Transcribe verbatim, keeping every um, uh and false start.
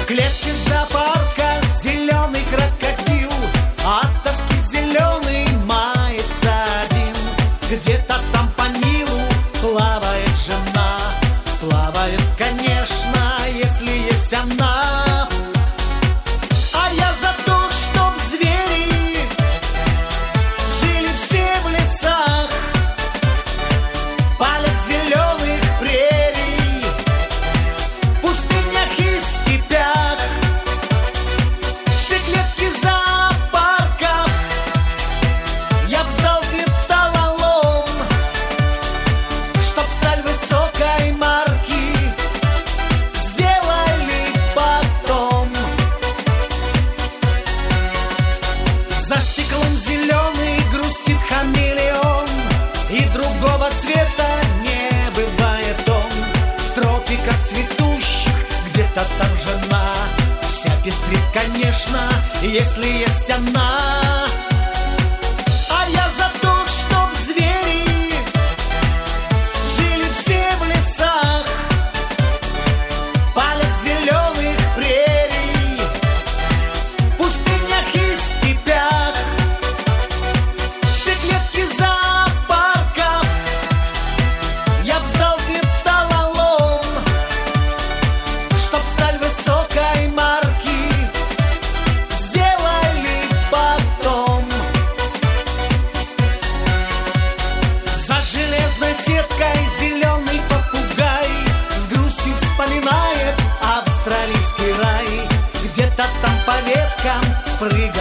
клетке зоопарка зеленый крокодил, от тоски зеленый мается один. Где-то там по Нилу плавает жена, плавает, конечно, если есть она. А я за то, чтоб звери жили все в лесах, полях зеленых прерий, пустынях и степях. Все клетки зоопарков я б сдал в металлолом, чтоб сталь высокой марки сделали потом. За стеклом зеленый грустит хамелеон, и другого цвета не бывает он. В тропиках цветущих где-то там жена вся пестрит, конечно, если есть она. А я за то, чтоб звери жили все в лесах, полях зеленых прерий, пустынях и степях. Все клетки зоопарков я б сдал в металлолом, чтоб сталь высокой марки сделали потом. За железной сеткой зеленый попугай с грустью вспоминает австралийский рай. Где-то там по веткам прыгает